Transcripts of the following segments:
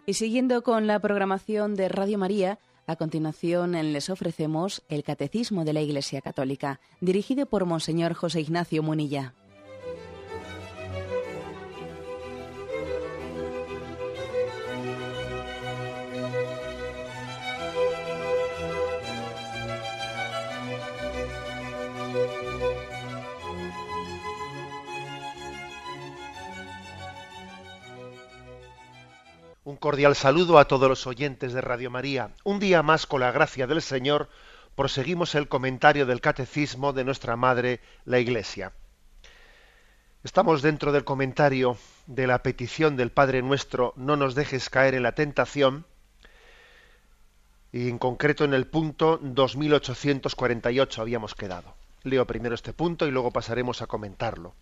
Y siguiendo con la programación de Radio María, a continuación les ofrecemos el Catecismo de la Iglesia Católica, dirigido por Monseñor José Ignacio Munilla. Un cordial saludo a todos los oyentes de Radio María. Un día más, con la gracia del Señor, proseguimos el comentario del Catecismo de nuestra Madre, la Iglesia. Estamos dentro del comentario de la petición del Padre Nuestro, no nos dejes caer en la tentación, y en concreto en el punto 2848 habíamos quedado. Leo primero este punto y luego pasaremos a comentarlo.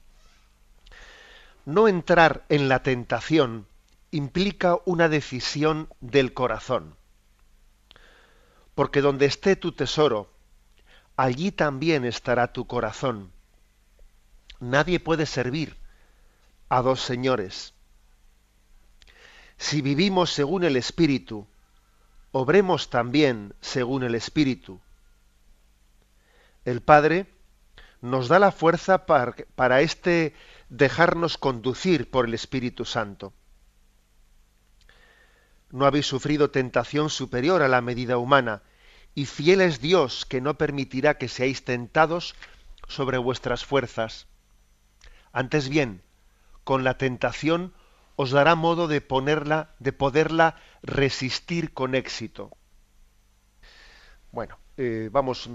No entrar en la tentación implica una decisión del corazón. Porque donde esté tu tesoro, allí también estará tu corazón. Nadie puede servir a dos señores. Si vivimos según el Espíritu, obremos también según el Espíritu. El Padre nos da la fuerza para dejarnos conducir por el Espíritu Santo. No habéis sufrido tentación superior a la medida humana, y fiel es Dios, que no permitirá que seáis tentados sobre vuestras fuerzas. Antes bien, con la tentación os dará modo de poderla resistir con éxito. Bueno, vamos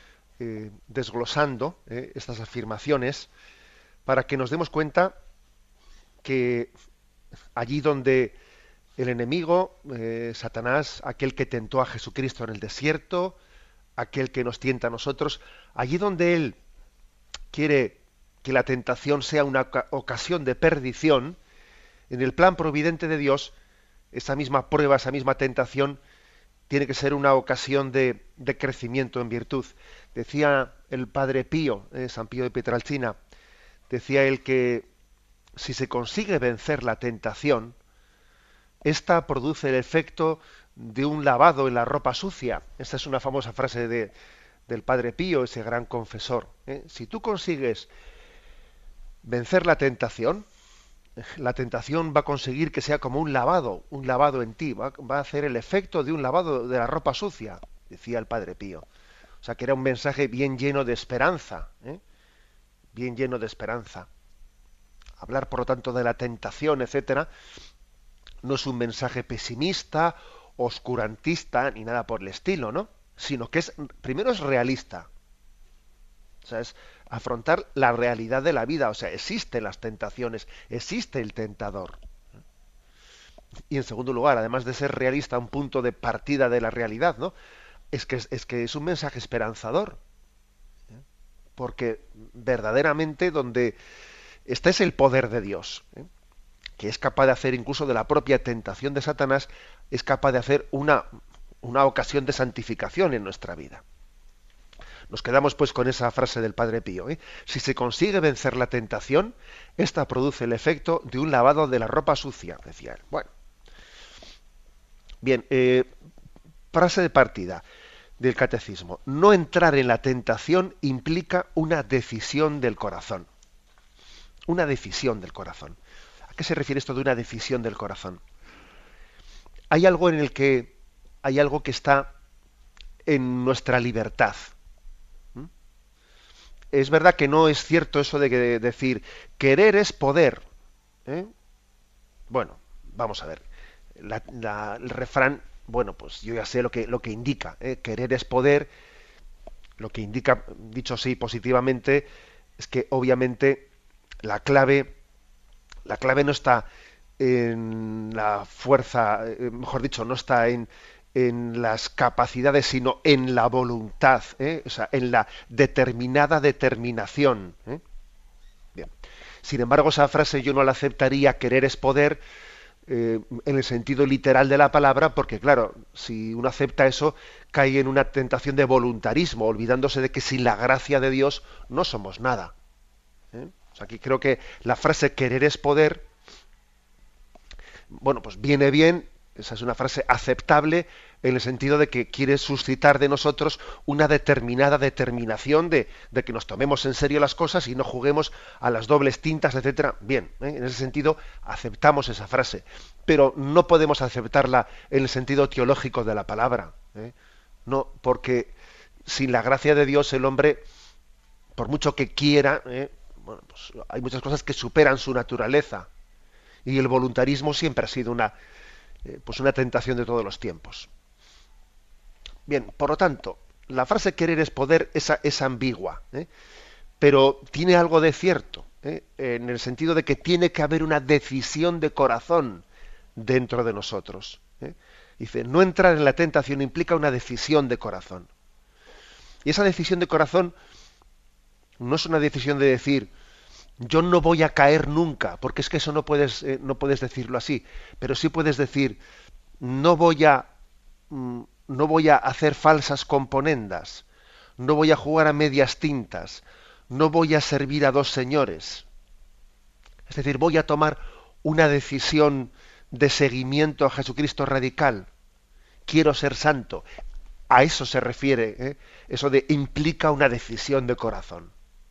desglosando estas afirmaciones para que nos demos cuenta que allí donde el enemigo, Satanás, aquel que tentó a Jesucristo en el desierto, aquel que nos tienta a nosotros, allí donde él quiere que la tentación sea una ocasión de perdición, en el plan providente de Dios, esa misma prueba, esa misma tentación, tiene que ser una ocasión de crecimiento en virtud. Decía el Padre Pío, San Pío de Pietrelcina, decía él que si se consigue vencer la tentación, esta produce el efecto de un lavado en la ropa sucia. Esta es una famosa frase del Padre Pío, ese gran confesor. Si tú consigues vencer la tentación va a conseguir que sea como un lavado en ti, va a hacer el efecto de un lavado de la ropa sucia, decía el Padre Pío. O sea, que era un mensaje bien lleno de esperanza, bien lleno de esperanza. Hablar, por lo tanto, de la tentación, etcétera, no es un mensaje pesimista, oscurantista, ni nada por el estilo, ¿no? Sino que primero es realista. O sea, es afrontar la realidad de la vida. O sea, existen las tentaciones, existe el tentador. Y en segundo lugar, además de ser realista, un punto de partida de la realidad, ¿no? Es que es un mensaje esperanzador. Porque verdaderamente donde este es el poder de Dios, que es capaz de hacer incluso de la propia tentación de Satanás, es capaz de hacer una ocasión de santificación en nuestra vida. Nos quedamos pues con esa frase del Padre Pío. Si se consigue vencer la tentación, esta produce el efecto de un lavado de la ropa sucia, decía él. Bueno. Bien, frase de partida del Catecismo. No entrar en la tentación implica una decisión del corazón. Una decisión del corazón. ¿A qué se refiere esto de una decisión del corazón? Hay algo que está en nuestra libertad. Es verdad que no es cierto eso de decir querer es poder. Bueno, vamos a ver. El refrán, bueno, pues yo ya sé lo que indica. Querer es poder. Lo que indica, dicho así positivamente, es que obviamente la clave no está en la fuerza, mejor dicho, no está en las capacidades, sino en la voluntad, o sea, en la determinada determinación. Bien. Sin embargo, esa frase yo no la aceptaría, querer es poder, en el sentido literal de la palabra, porque claro, si uno acepta eso, cae en una tentación de voluntarismo, olvidándose de que sin la gracia de Dios no somos nada. O sea, aquí creo que la frase querer es poder, bueno, pues viene bien Esa es una frase aceptable en el sentido de que quiere suscitar de nosotros una determinada determinación de que nos tomemos en serio las cosas y no juguemos a las dobles tintas, etcétera. Bien, en ese sentido aceptamos esa frase, pero no podemos aceptarla en el sentido teológico de la palabra. No, porque sin la gracia de Dios el hombre, por mucho que quiera, bueno, pues hay muchas cosas que superan su naturaleza y el voluntarismo siempre ha sido pues una tentación de todos los tiempos. Bien, por lo tanto, la frase querer es poder es ambigua, pero tiene algo de cierto, en el sentido de que tiene que haber una decisión de corazón dentro de nosotros. Dice, no entrar en la tentación implica una decisión de corazón. Y esa decisión de corazón no es una decisión de decir, yo no voy a caer nunca, porque es que eso no puedes decirlo así, pero sí puedes decir, no voy a hacer falsas componendas, no voy a jugar a medias tintas, no voy a servir a dos señores. Es decir, voy a tomar una decisión de seguimiento a Jesucristo radical. Quiero ser santo. A eso se refiere, eso de implica una decisión de corazón.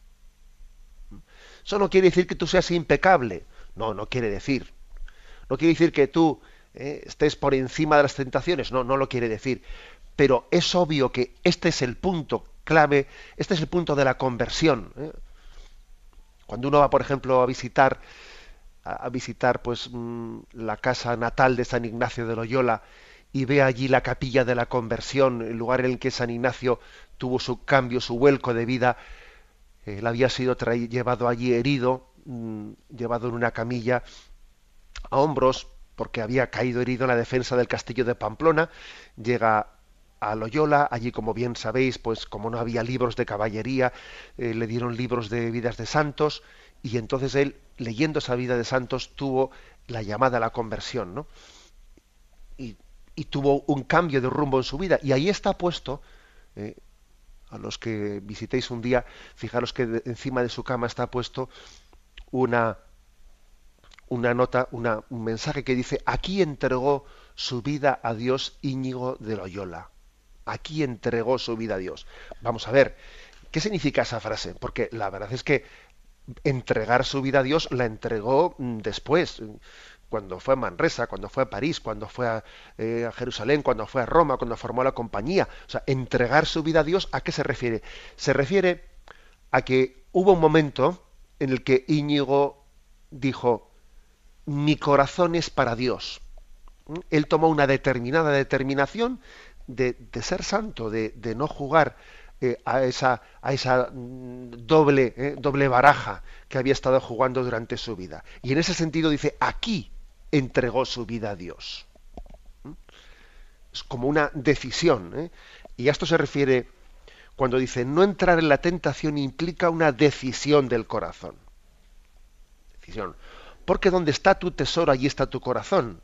Eso no quiere decir que tú seas impecable. No, no quiere decir. No quiere decir que tú estés por encima de las tentaciones. No, no lo quiere decir. Pero es obvio que este es el punto clave, este es el punto de la conversión. Cuando uno va, por ejemplo, a visitar pues la casa natal de San Ignacio de Loyola y ve allí la capilla de la conversión, el lugar en el que San Ignacio tuvo su cambio, su vuelco de vida. Él había sido llevado allí herido, llevado en una camilla a hombros, porque había caído herido en la defensa del castillo de Pamplona. Llega a Loyola, allí, como bien sabéis, pues como no había libros de caballería, le dieron libros de vidas de santos, y entonces él, leyendo esa vida de santos, tuvo la llamada a la conversión, ¿no? Y tuvo un cambio de rumbo en su vida, y ahí está puesto, a los que visitéis un día, fijaros que encima de su cama está puesto una nota, un mensaje que dice: aquí entregó su vida a Dios Íñigo de Loyola. Aquí entregó su vida a Dios. Vamos a ver, ¿qué significa esa frase? Porque la verdad es que entregar su vida a Dios la entregó después, cuando fue a Manresa, cuando fue a París, cuando fue a Jerusalén, cuando fue a Roma, cuando formó la compañía. O sea, entregar su vida a Dios, ¿a qué se refiere? Se refiere a que hubo un momento en el que Íñigo dijo: mi corazón es para Dios. Él tomó una determinada determinación de ser santo, de no jugar a esa doble baraja que había estado jugando durante su vida. Y en ese sentido dice, aquí entregó su vida a Dios. Es como una decisión. Y a esto se refiere cuando dice, no entrar en la tentación implica una decisión del corazón. Decisión. Porque donde está tu tesoro, allí está tu corazón.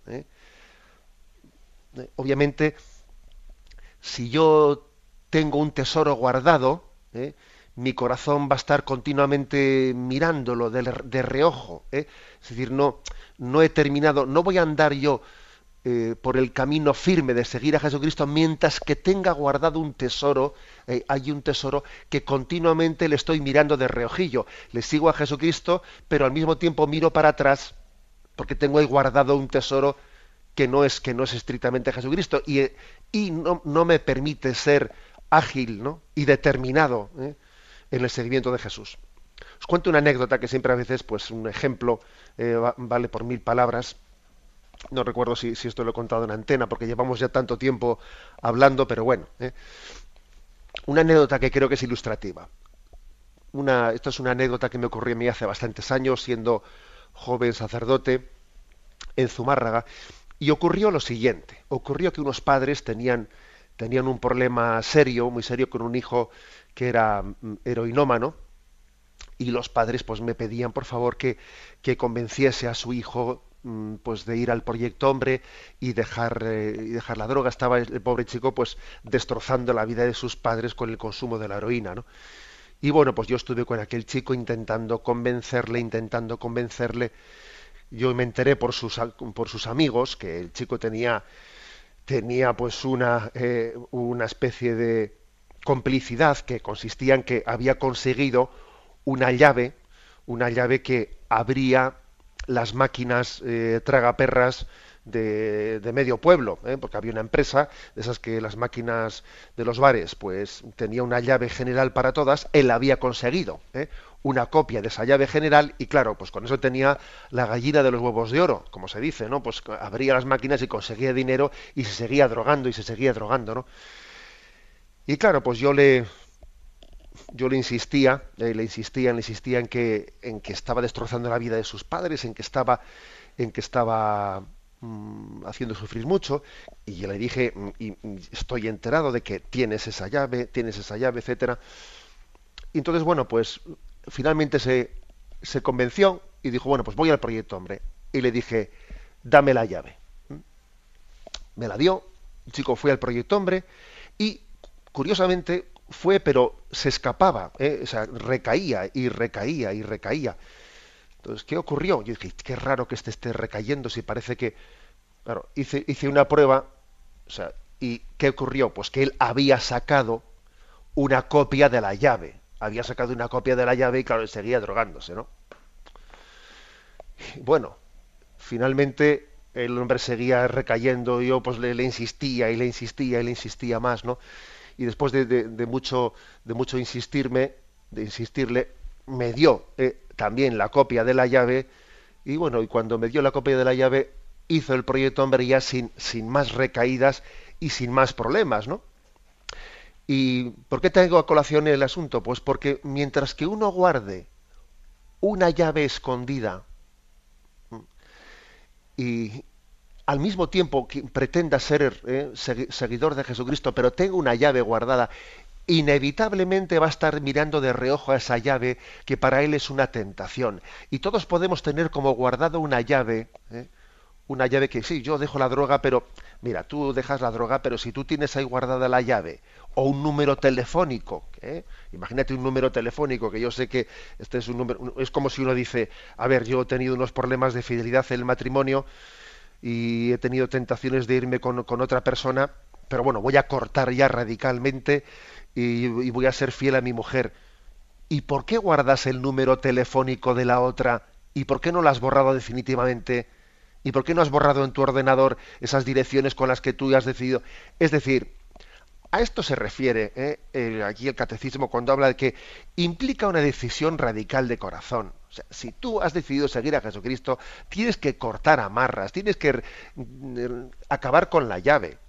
Obviamente, si yo tengo un tesoro guardado, mi corazón va a estar continuamente mirándolo de reojo. Es decir, no he terminado, no voy a andar yo por el camino firme de seguir a Jesucristo mientras que tenga guardado un tesoro. Hay un tesoro que continuamente le estoy mirando de reojillo. Le sigo a Jesucristo, pero al mismo tiempo miro para atrás porque tengo ahí guardado un tesoro que no es estrictamente Jesucristo y no me permite ser ágil, ¿no?, y determinado en el seguimiento de Jesús. Os cuento una anécdota que siempre a veces, pues un ejemplo vale por 1000 palabras. No recuerdo si esto lo he contado en antena, porque llevamos ya tanto tiempo hablando, pero bueno. Una anécdota que creo que es ilustrativa. Esto es una anécdota que me ocurrió a mí hace bastantes años, siendo joven sacerdote en Zumárraga, y ocurrió lo siguiente. Ocurrió que unos padres tenían un problema serio, muy serio, con un hijo que era heroinómano, y los padres pues me pedían por favor que convenciese a su hijo pues de ir al Proyecto Hombre y dejar la droga. Estaba el pobre chico pues destrozando la vida de sus padres con el consumo de la heroína, ¿no? Y bueno, pues yo estuve con aquel chico intentando convencerle, Yo me enteré por sus amigos que el chico tenía pues una especie de complicidad que consistía en que había conseguido una llave, una llave que abría las máquinas tragaperras de medio pueblo, porque había una empresa de esas que las máquinas de los bares pues tenía una llave general para todas. Él había conseguido una copia de esa llave general y claro, pues con eso tenía la gallina de los huevos de oro, como se dice, ¿no? Pues abría las máquinas y conseguía dinero y se seguía drogando y se seguía drogando, ¿no? Y claro, pues yo le insistía en que estaba destrozando la vida de sus padres, en que estaba haciendo sufrir mucho, y yo le dije, estoy enterado de que tienes esa llave, etcétera. Y entonces, bueno, pues finalmente se convenció y dijo, bueno, pues voy al Proyecto Hombre. Y le dije, dame la llave. Me la dio, el chico fue al Proyecto Hombre y, curiosamente, fue, pero se escapaba, o sea, recaía y recaía y recaía. Entonces, ¿qué ocurrió? Yo dije, qué raro que esté recayendo, si parece que... Claro, hice una prueba, o sea, ¿y qué ocurrió? Pues que él había sacado una copia de la llave. Había sacado una copia de la llave y, claro, él seguía drogándose, ¿no? Bueno, finalmente el hombre seguía recayendo, y yo pues le insistía y le insistía y le insistía más, ¿no? Y después de mucho insistirle, me dio también la copia de la llave, y bueno, y cuando me dio la copia de la llave, hizo el Proyecto Hombre ya sin más recaídas y sin más problemas, ¿no? ¿Y por qué traigo a colación el asunto? Pues porque mientras que uno guarde una llave escondida y al mismo tiempo que pretenda ser seguidor de Jesucristo, pero tenga una llave guardada, inevitablemente va a estar mirando de reojo a esa llave que para él es una tentación. Y todos podemos tener como guardado una llave que sí, yo dejo la droga, pero mira, tú dejas la droga, pero si tú tienes ahí guardada la llave o un número telefónico, imagínate un número telefónico, que yo sé que este es un número, es como si uno dice, a ver, yo he tenido unos problemas de fidelidad en el matrimonio y he tenido tentaciones de irme con otra persona, pero bueno, voy a cortar ya radicalmente y voy a ser fiel a mi mujer. ¿Y por qué guardas el número telefónico de la otra? ¿Y por qué no lo has borrado definitivamente? ¿Y por qué no has borrado en tu ordenador esas direcciones con las que tú has decidido? Es decir, a esto se refiere aquí el catecismo cuando habla de que implica una decisión radical de corazón. O sea, si tú has decidido seguir a Jesucristo, tienes que cortar amarras, tienes que acabar con la llave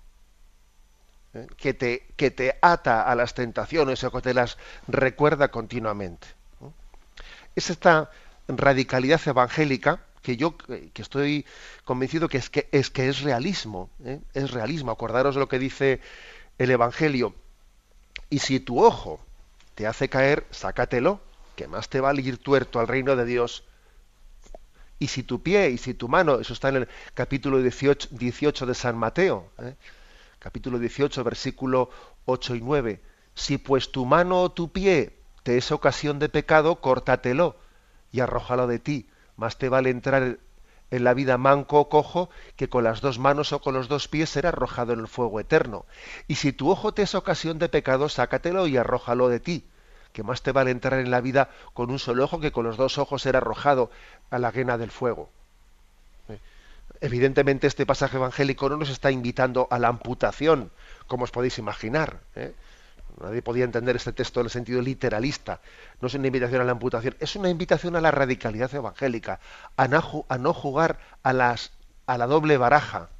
que te ata a las tentaciones o que te las recuerda continuamente, ¿no? Es esta radicalidad evangélica que yo que estoy convencido que es realismo, es realismo. Acordaros lo que dice el Evangelio: y si tu ojo te hace caer, sácatelo, que más te vale ir tuerto al reino de Dios. Y si tu pie y si tu mano, eso está en el capítulo 18 de San Mateo, capítulo 18, versículo 8 y 9. Si pues tu mano o tu pie te es ocasión de pecado, córtatelo y arrójalo de ti. Más te vale entrar en la vida manco o cojo, que con las dos manos o con los dos pies ser arrojado en el fuego eterno. Y si tu ojo te es ocasión de pecado, sácatelo y arrójalo de ti, que más te vale entrar en la vida con un solo ojo, que con los dos ojos ser arrojado a la guena del fuego. Evidentemente este pasaje evangélico no nos está invitando a la amputación, como os podéis imaginar, Nadie podía entender este texto en el sentido literalista. No es una invitación a la amputación, es una invitación a la radicalidad evangélica, a no jugar a la doble baraja.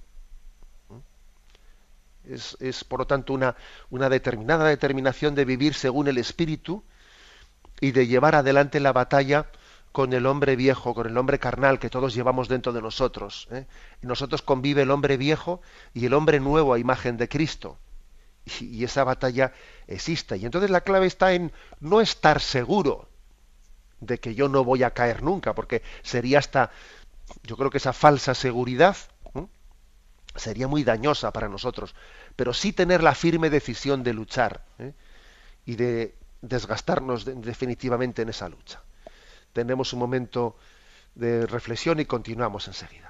Es por lo tanto una determinada determinación de vivir según el Espíritu y de llevar adelante la batalla con el hombre viejo, con el hombre carnal que todos llevamos dentro de nosotros. En nosotros convive el hombre viejo y el hombre nuevo a imagen de Cristo. Y esa batalla existe. Y entonces la clave está en no estar seguro de que yo no voy a caer nunca, porque sería yo creo que esa falsa seguridad sería muy dañosa para nosotros, pero sí tener la firme decisión de luchar y de desgastarnos definitivamente en esa lucha. Tenemos un momento de reflexión y continuamos enseguida.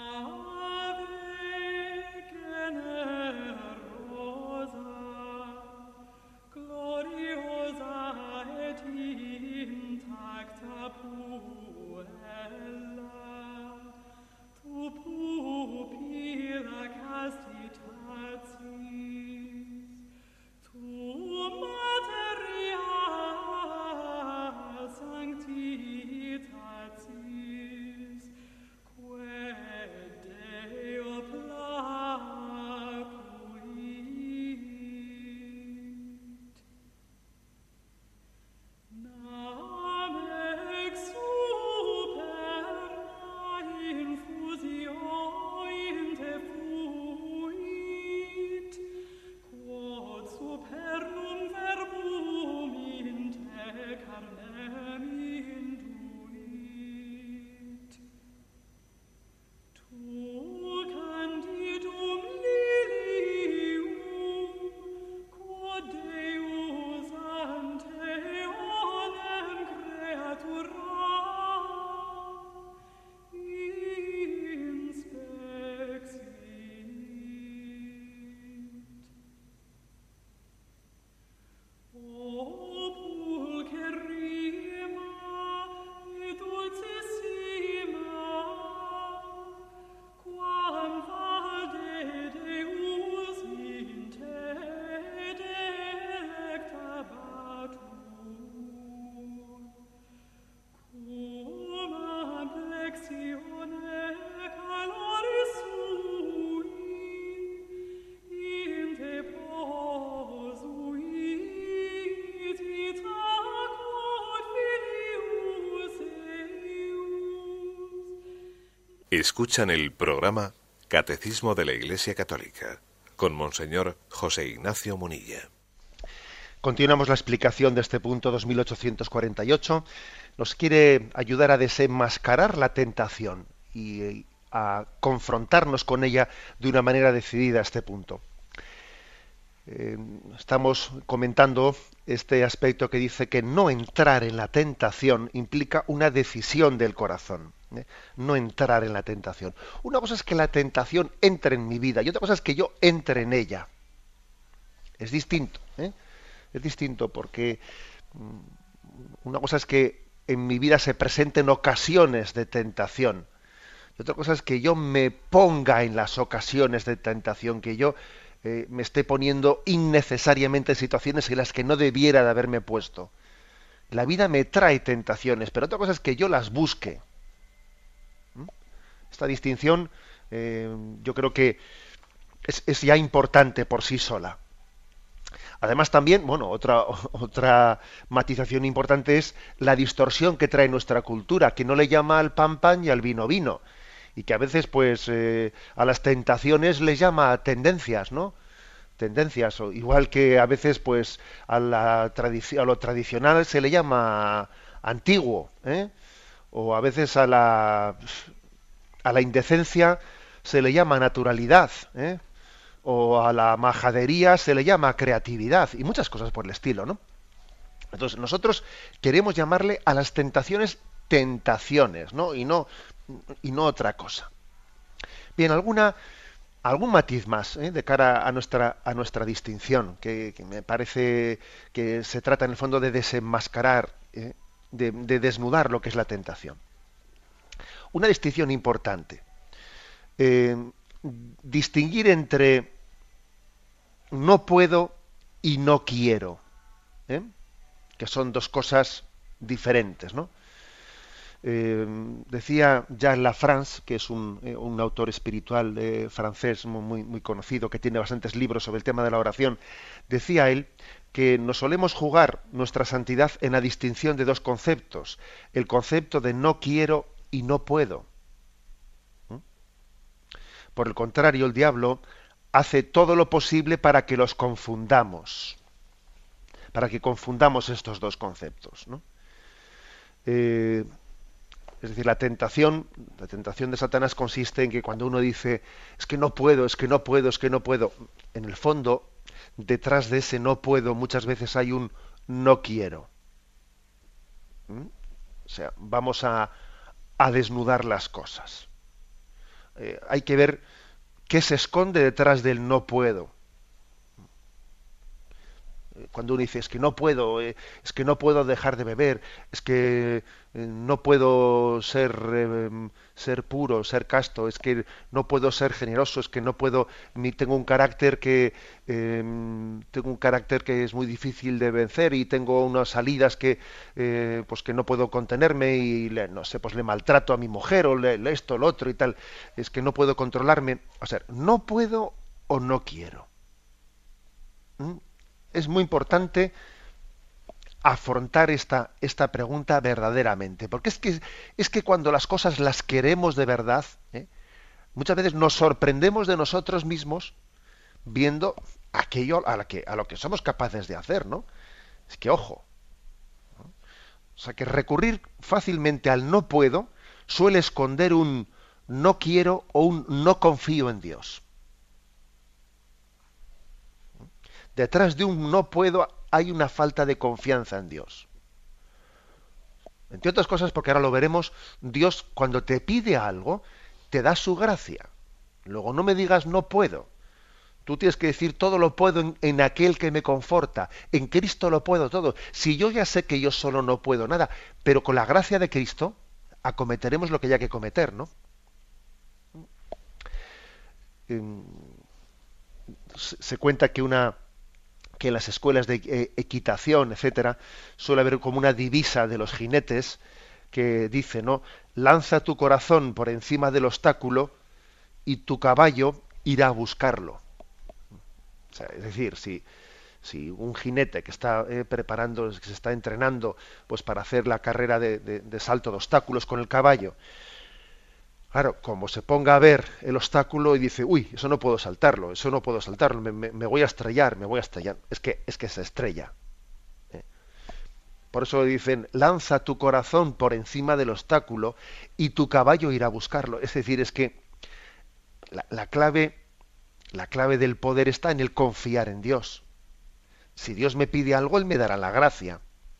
Escuchan el programa Catecismo de la Iglesia Católica con Monseñor José Ignacio Munilla. Continuamos la explicación de este punto 2848. Nos quiere ayudar a desenmascarar la tentación y a confrontarnos con ella de una manera decidida este punto. Estamos comentando este aspecto que dice que no entrar en la tentación implica una decisión del corazón. No entrar en la tentación. Una cosa es que la tentación entre en mi vida y otra cosa es que yo entre en ella. Es distinto. Es distinto porque una cosa es que en mi vida se presenten ocasiones de tentación y otra cosa es que yo me ponga en las ocasiones de tentación, que yo me esté poniendo innecesariamente en situaciones en las que no debiera de haberme puesto. La vida me trae tentaciones, pero otra cosa es que yo las busque. Esta distinción yo creo que es ya importante por sí sola. Además también, bueno, otra matización importante es la distorsión que trae nuestra cultura, que no le llama al pan pan y al vino vino, y que a veces pues a las tentaciones les llama tendencias, ¿no? Tendencias, o igual que a veces pues a lo tradicional se le llama antiguo, o a veces a la indecencia se le llama naturalidad, o a la majadería se le llama creatividad, y muchas cosas por el estilo, ¿no? Entonces nosotros queremos llamarle a las tentaciones tentaciones, ¿no? Y no otra cosa. Bien, algún matiz más de cara a nuestra distinción, que me parece que se trata en el fondo de desenmascarar, de desnudar lo que es la tentación. Una distinción importante. Distinguir entre no puedo y no quiero, que son dos cosas diferentes, ¿no? Decía Jacques Lafrance, que es un autor espiritual francés muy conocido, que tiene bastantes libros sobre el tema de la oración, decía él que nos solemos jugar nuestra santidad en la distinción de dos conceptos, el concepto de no quiero y no puedo. Por el contrario, el diablo hace todo lo posible para que los confundamos, para que confundamos estos dos conceptos, ¿no? Es decir, la tentación de Satanás consiste en que cuando uno dice es que no puedo, es que no puedo, es que no puedo, en el fondo, detrás de ese no puedo muchas veces hay un no quiero. O sea, vamos a a desnudar las cosas. Hay que ver qué se esconde detrás del no puedo. Cuando uno dice, es que no puedo dejar de beber, es que no puedo ser puro, ser casto, es que no puedo ser generoso, es que no puedo, tengo un carácter que es muy difícil de vencer y tengo unas salidas pues que no puedo contenerme y no sé, pues le maltrato a mi mujer o esto, lo otro y tal, es que no puedo controlarme. O sea, no puedo o no quiero. ¿Mm? Es muy importante afrontar esta pregunta verdaderamente, porque es que cuando las cosas las queremos de verdad, muchas veces nos sorprendemos de nosotros mismos viendo aquello a lo que somos capaces de hacer, ¿no? Es que ojo, ¿no? O sea que recurrir fácilmente al no puedo suele esconder un no quiero o un no confío en Dios. Detrás de un no puedo hay una falta de confianza en Dios. Entre otras cosas, porque ahora lo veremos, Dios cuando te pide algo, te da su gracia. Luego no me digas no puedo. Tú tienes que decir todo lo puedo en aquel que me conforta. En Cristo lo puedo todo. Si yo ya sé que yo solo no puedo nada, pero con la gracia de Cristo acometeremos lo que haya que cometer, ¿no? Se cuenta que en las escuelas de equitación, etcétera, suele haber como una divisa de los jinetes que dice, ¿no? Lanza tu corazón por encima del obstáculo y tu caballo irá a buscarlo. O sea, es decir, si un jinete que está preparando, que se está entrenando, pues para hacer la carrera de salto de obstáculos con el caballo, claro, como se ponga a ver el obstáculo y dice, uy, eso no puedo saltarlo, me voy a estrellar, es que se estrella. Por eso dicen, lanza tu corazón por encima del obstáculo y tu caballo irá a buscarlo. Es decir, es que la clave del poder está en el confiar en Dios. Si Dios me pide algo, Él me dará la gracia.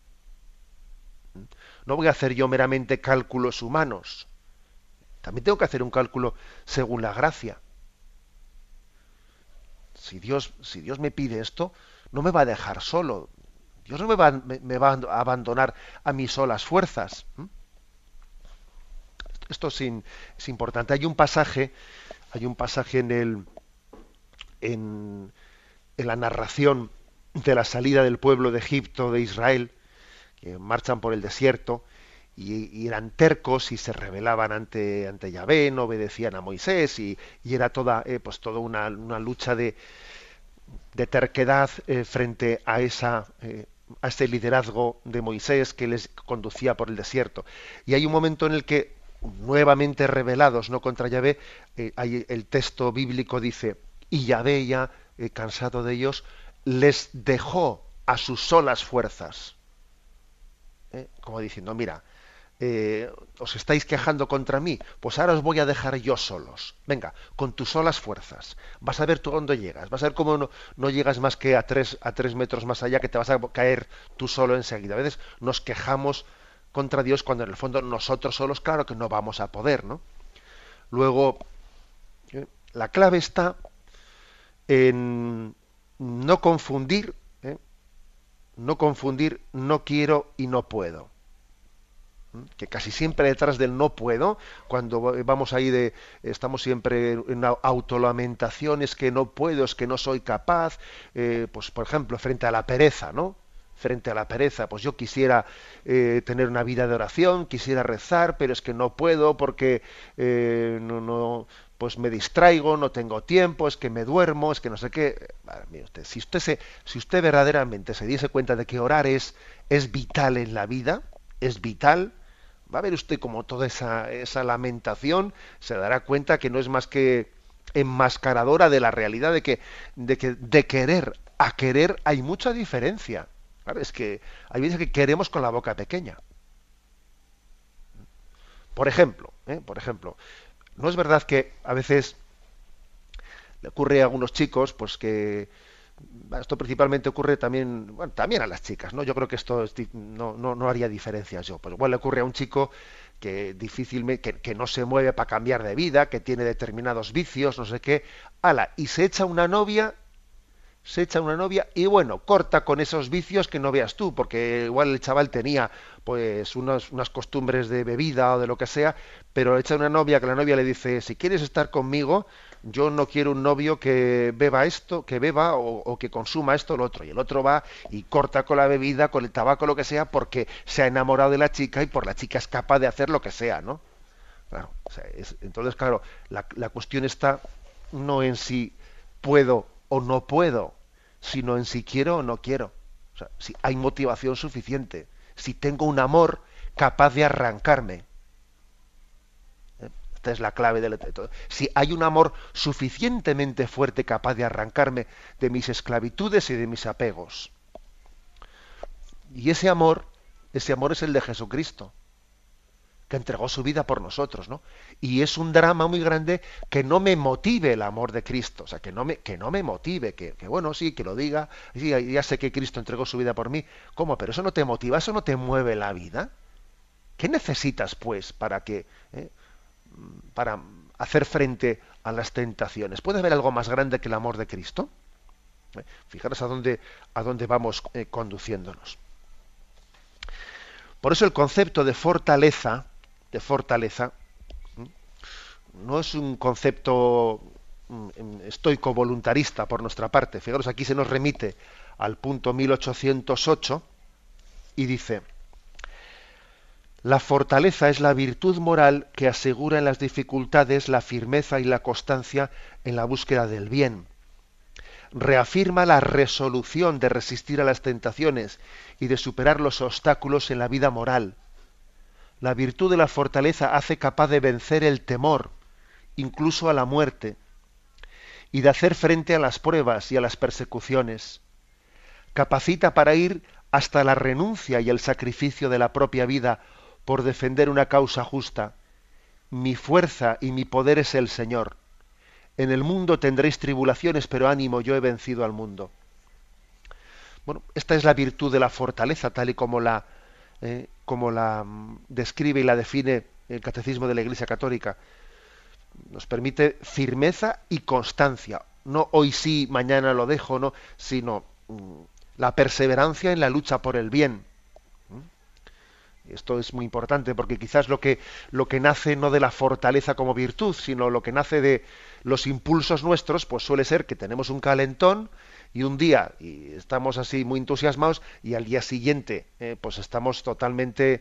No voy a hacer yo meramente cálculos humanos. También tengo que hacer un cálculo según la gracia. Si Dios me pide esto, no me va a dejar solo. Dios no me va a abandonar a mis solas fuerzas. Esto es importante. Hay un pasaje en la narración de la salida del pueblo de Egipto, de Israel, que marchan por el desierto, y eran tercos y se rebelaban ante Yahvé, no obedecían a Moisés y era toda una lucha de terquedad frente a ese liderazgo de Moisés que les conducía por el desierto. Y hay un momento en el que nuevamente rebelados, no contra Yahvé, el texto bíblico dice, y Yahvé ya cansado de ellos les dejó a sus solas fuerzas, como diciendo, mira, os estáis quejando contra mí, pues ahora os voy a dejar yo solos. Venga, con tus solas fuerzas. Vas a ver tú dónde llegas. Vas a ver cómo no llegas más que a 3 metros más allá, que te vas a caer tú solo enseguida. A veces nos quejamos contra Dios cuando en el fondo nosotros solos, claro que no vamos a poder, ¿no? Luego, la clave está en no confundir, no quiero y no puedo. Que casi siempre detrás del no puedo, cuando vamos ahí estamos siempre en una autolamentación, es que no puedo, es que no soy capaz, pues por ejemplo, frente a la pereza, ¿no? Frente a la pereza, pues yo quisiera tener una vida de oración, quisiera rezar, pero es que no puedo porque pues me distraigo, no tengo tiempo, es que me duermo, es que no sé qué. Mire usted, si usted verdaderamente se diese cuenta de que orar es vital en la vida, es vital, va a ver usted como toda esa lamentación se dará cuenta que no es más que enmascaradora de la realidad de que de querer a querer hay mucha diferencia. Claro, es que hay veces que queremos con la boca pequeña. Por ejemplo, ¿no es verdad que a veces le ocurre a algunos chicos pues que Esto principalmente ocurre también, bueno, también a las chicas, ¿no? Yo creo que esto no haría diferencias yo. Pues igual le ocurre a un chico que difícilmente, que no se mueve para cambiar de vida, que tiene determinados vicios, no sé qué, ala, y se echa una novia y bueno, corta con esos vicios que no veas tú, porque igual el chaval tenía pues unas costumbres de bebida o de lo que sea, pero echa una novia que la novia le dice, si quieres estar conmigo, yo no quiero un novio que beba esto, que beba o que consuma esto o lo otro. Y el otro va y corta con la bebida, con el tabaco, lo que sea, porque se ha enamorado de la chica y por la chica es capaz de hacer lo que sea, ¿no? Claro, o sea, entonces, claro, la cuestión está no en si puedo o no puedo, sino en si quiero o no quiero. O sea, si hay motivación suficiente, si tengo un amor capaz de arrancarme. Esta es la clave de todo. Si hay un amor suficientemente fuerte capaz de arrancarme de mis esclavitudes y de mis apegos. Y ese amor es el de Jesucristo, que entregó su vida por nosotros, ¿no? Y es un drama muy grande que no me motive el amor de Cristo, o sea, que no me motive, que bueno, sí, que lo diga, sí, ya sé que Cristo entregó su vida por mí. ¿Cómo? Pero eso no te motiva, eso no te mueve la vida. ¿Qué necesitas, pues, para hacer frente a las tentaciones? ¿Puede haber algo más grande que el amor de Cristo? Fijaros a dónde vamos conduciéndonos. Por eso el concepto de fortaleza, no es un concepto estoico voluntarista por nuestra parte. Fijaros, aquí se nos remite al punto 1808 y dice: la fortaleza es la virtud moral que asegura en las dificultades la firmeza y la constancia en la búsqueda del bien. Reafirma la resolución de resistir a las tentaciones y de superar los obstáculos en la vida moral. La virtud de la fortaleza hace capaz de vencer el temor, incluso a la muerte, y de hacer frente a las pruebas y a las persecuciones. Capacita para ir hasta la renuncia y el sacrificio de la propia vida por defender una causa justa. Mi fuerza y mi poder es el Señor. En el mundo tendréis tribulaciones, pero ánimo, yo he vencido al mundo. Bueno, esta es la virtud de la fortaleza, tal y como la describe y la define el Catecismo de la Iglesia Católica. Nos permite firmeza y constancia. No hoy sí, mañana lo dejo, no, sino la perseverancia en la lucha por el bien. Esto es muy importante porque quizás lo que nace no de la fortaleza como virtud, sino lo que nace de los impulsos nuestros, pues suele ser que tenemos un calentón y un día y estamos así muy entusiasmados y al día siguiente pues estamos totalmente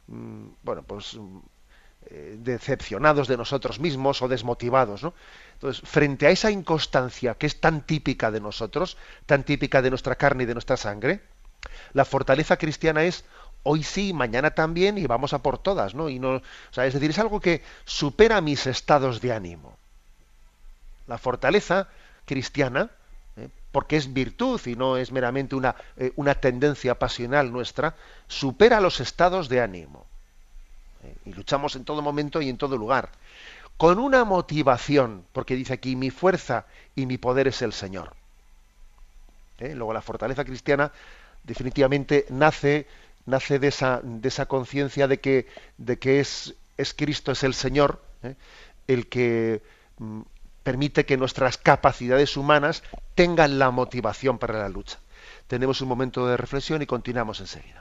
decepcionados de nosotros mismos o desmotivados, ¿no? Entonces, frente a esa inconstancia que es tan típica de nosotros, tan típica de nuestra carne y de nuestra sangre, la fortaleza cristiana es hoy sí, mañana también y vamos a por todas, ¿no? O sea, es decir, es algo que supera mis estados de ánimo. La fortaleza cristiana, porque es virtud y no es meramente una tendencia pasional nuestra, supera los estados de ánimo. Y luchamos en todo momento y en todo lugar. Con una motivación, porque dice aquí, mi fuerza y mi poder es el Señor. Luego la fortaleza cristiana definitivamente nace de esa conciencia de que es Cristo, es el Señor, el que permite que nuestras capacidades humanas tengan la motivación para la lucha. Tenemos un momento de reflexión y continuamos enseguida.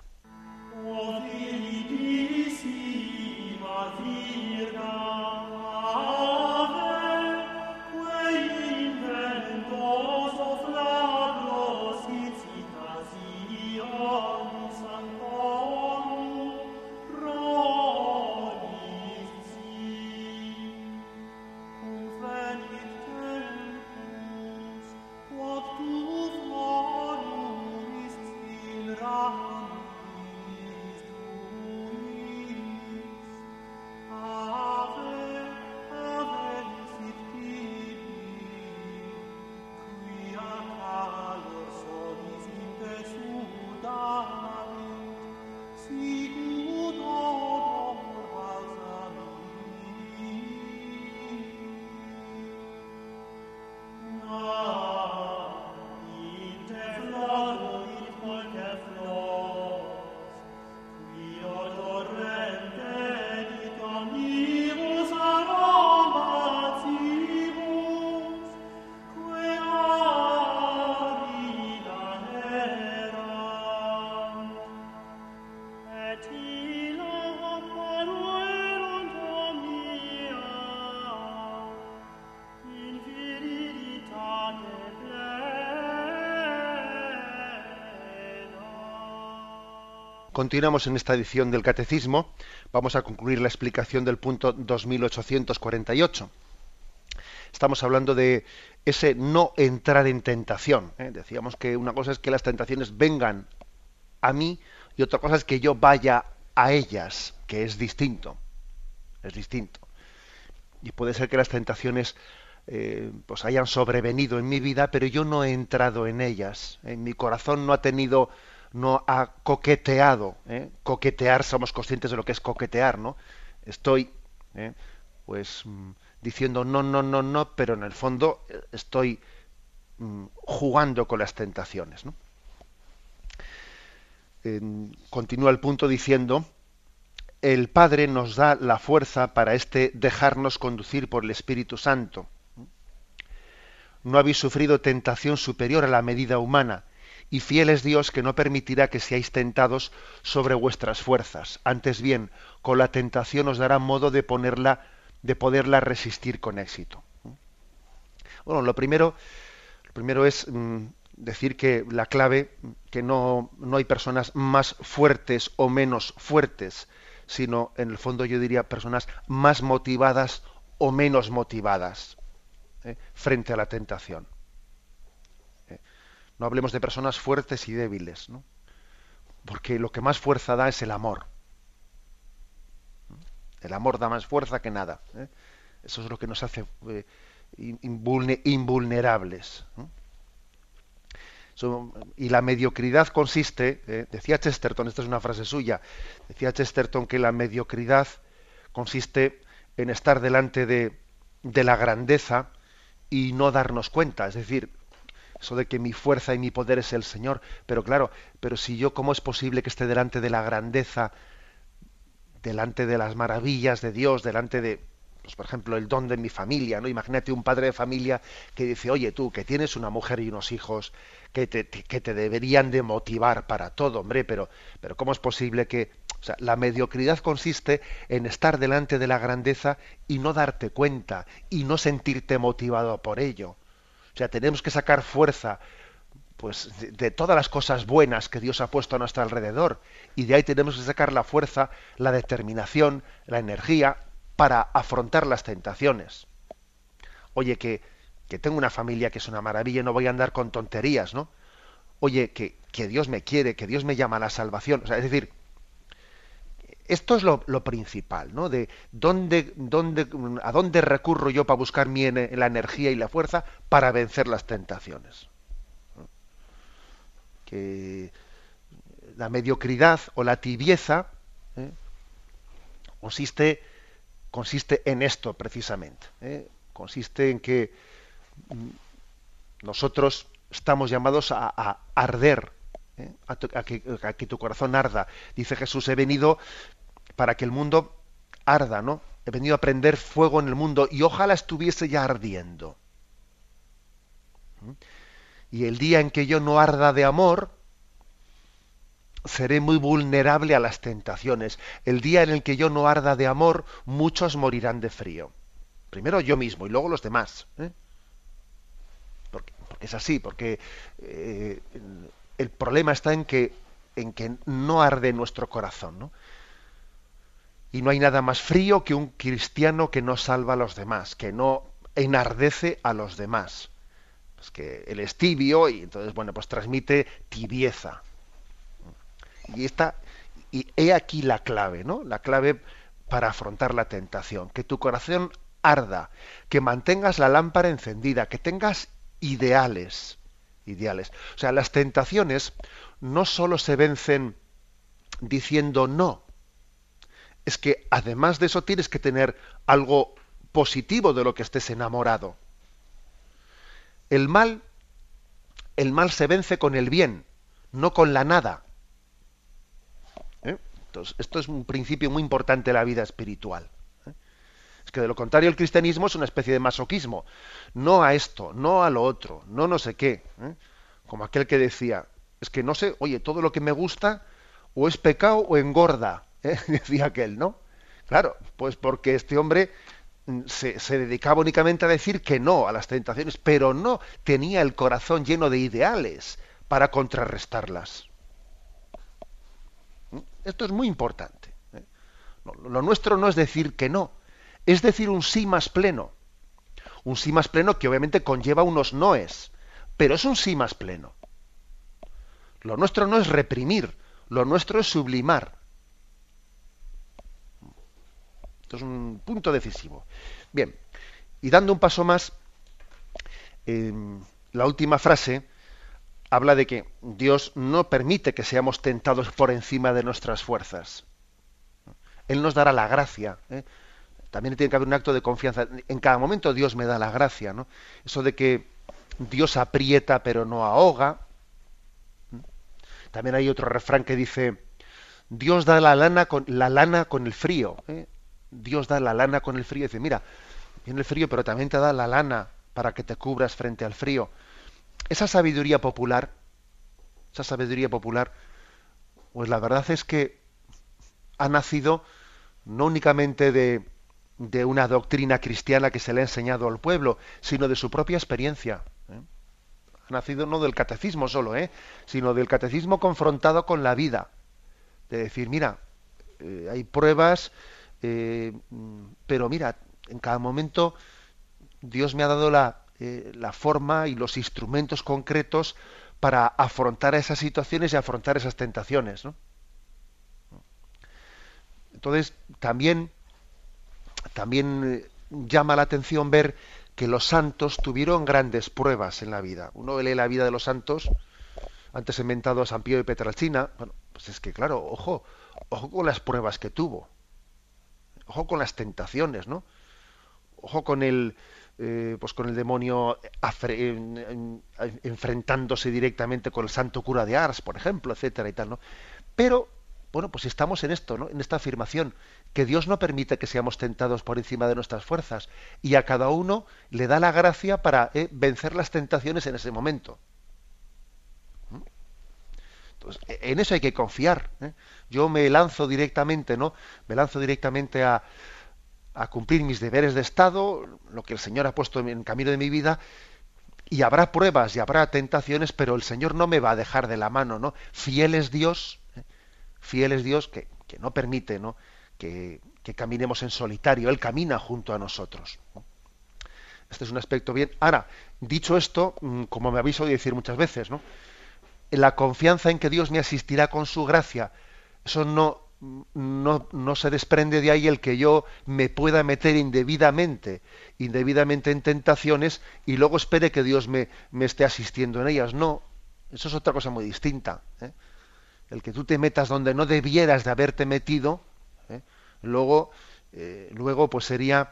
Continuamos en esta edición del Catecismo. Vamos a concluir la explicación del punto 2848. Estamos hablando de ese no entrar en tentación. Decíamos que una cosa es que las tentaciones vengan a mí y otra cosa es que yo vaya a ellas, que es distinto. Es distinto. Y puede ser que las tentaciones pues hayan sobrevenido en mi vida, pero yo no he entrado en ellas. En mi corazón no ha coqueteado. Coquetear, somos conscientes de lo que es coquetear, ¿no? Estoy diciendo no, pero en el fondo estoy jugando con las tentaciones, ¿no? Continúa el punto diciendo: el Padre nos da la fuerza para dejarnos conducir por el Espíritu Santo. No habéis sufrido tentación superior a la medida humana, y fiel es Dios, que no permitirá que seáis tentados sobre vuestras fuerzas. Antes bien, con la tentación os dará modo de poderla resistir con éxito. Bueno, lo primero es decir que la clave, que no hay personas más fuertes o menos fuertes, sino en el fondo yo diría personas más motivadas o menos motivadas frente a la tentación. No hablemos de personas fuertes y débiles, ¿no? Porque lo que más fuerza da es el amor. El amor da más fuerza que nada. Eso es lo que nos hace invulnerables. Y la mediocridad consiste, decía Chesterton, esta es una frase suya, decía Chesterton que la mediocridad consiste en estar delante de la grandeza y no darnos cuenta, es decir, eso de que mi fuerza y mi poder es el Señor, pero claro, pero si yo, ¿cómo es posible que esté delante de la grandeza, delante de las maravillas de Dios, delante de, pues, por ejemplo, el don de mi familia, ¿no? Imagínate un padre de familia que dice: oye, tú, que tienes una mujer y unos hijos que te deberían de motivar para todo, hombre, pero ¿cómo es posible que... O sea, la mediocridad consiste en estar delante de la grandeza y no darte cuenta, y no sentirte motivado por ello. O sea, tenemos que sacar fuerza pues de todas las cosas buenas que Dios ha puesto a nuestro alrededor, y de ahí tenemos que sacar la fuerza, la determinación, la energía para afrontar las tentaciones. Oye, que tengo una familia que es una maravilla y no voy a andar con tonterías, ¿no? Oye, que Dios me quiere, que Dios me llama a la salvación. O sea, es decir, esto es lo principal, ¿no? De a dónde recurro yo para buscar la energía y la fuerza para vencer las tentaciones. Que la mediocridad o la tibieza consiste en esto precisamente. Consiste en que nosotros estamos llamados a arder, a que tu corazón arda. Dice Jesús: he venido para que el mundo arda, ¿no? He venido a prender fuego en el mundo, y ojalá estuviese ya ardiendo. Y el día en que yo no arda de amor, seré muy vulnerable a las tentaciones. El día en el que yo no arda de amor, muchos morirán de frío. Primero yo mismo y luego los demás. Porque es así, porque el problema está en que no arde nuestro corazón, ¿no? Y no hay nada más frío que un cristiano que no salva a los demás, que no enardece a los demás. Pues que él es tibio y entonces, bueno, pues transmite tibieza. Y he aquí la clave, ¿no? La clave para afrontar la tentación. Que tu corazón arda, que mantengas la lámpara encendida, que tengas ideales. O sea, las tentaciones no solo se vencen diciendo no, es que además de eso tienes que tener algo positivo de lo que estés enamorado. El mal el mal se vence con el bien, no con la nada. Entonces, esto es un principio muy importante de la vida espiritual. Es que de lo contrario el cristianismo es una especie de masoquismo. No a esto, no a lo otro, no sé qué. Como aquel que decía, es que no sé, oye, todo lo que me gusta o es pecado o engorda, decía aquel, ¿no? Claro, pues porque este hombre se dedicaba únicamente a decir que no a las tentaciones, pero no tenía el corazón lleno de ideales para contrarrestarlas. Esto es muy importante. Lo nuestro no es decir que no, es decir un sí más pleno. Un sí más pleno que obviamente conlleva unos noes, pero es un sí más pleno. Lo nuestro no es reprimir, lo nuestro es sublimar. Esto es un punto decisivo. Bien, y dando un paso más, la última frase habla de que Dios no permite que seamos tentados por encima de nuestras fuerzas. Él nos dará la gracia. También tiene que haber un acto de confianza. En cada momento Dios me da la gracia, ¿no? Eso de que Dios aprieta pero no ahoga. También hay otro refrán que dice, Dios da la lana con el frío. Dios da la lana con el frío. Dice, mira, viene el frío, pero también te da la lana para que te cubras frente al frío. Esa sabiduría popular, pues la verdad es que ha nacido no únicamente de una doctrina cristiana que se le ha enseñado al pueblo, sino de su propia experiencia. Ha nacido no del catecismo solo, sino del catecismo confrontado con la vida. De decir, mira, hay pruebas, pero mira, en cada momento Dios me ha dado la forma y los instrumentos concretos para afrontar esas situaciones y afrontar esas tentaciones, ¿no? Entonces, también llama la atención ver que los santos tuvieron grandes pruebas en la vida. Uno lee la vida de los santos, antes inventado a San Pío de Pietrelcina, bueno, pues es que claro, ojo con las pruebas que tuvo, ojo con las tentaciones, ¿no? Ojo con el demonio enfrentándose directamente con el santo cura de Ars, por ejemplo, etcétera y tal, ¿no? Pero bueno, pues estamos en esto, ¿no? En esta afirmación, que Dios no permite que seamos tentados por encima de nuestras fuerzas, y a cada uno le da la gracia para vencer las tentaciones en ese momento. Entonces, en eso hay que confiar. Yo me lanzo directamente, ¿no? Me lanzo directamente a cumplir mis deberes de Estado, lo que el Señor ha puesto en camino de mi vida, y habrá pruebas y habrá tentaciones, pero el Señor no me va a dejar de la mano, ¿no? Fiel es Dios que no permite, ¿no? que caminemos en solitario. Él camina junto a nosotros, ¿no? Este es un aspecto bien. Ahora, dicho esto, como me habéis oído decir muchas veces, ¿no? La confianza en que Dios me asistirá con su gracia, eso no se desprende de ahí el que yo me pueda meter indebidamente en tentaciones y luego espere que Dios me esté asistiendo en ellas. No, eso es otra cosa muy distinta. El que tú te metas donde no debieras de haberte metido, luego pues sería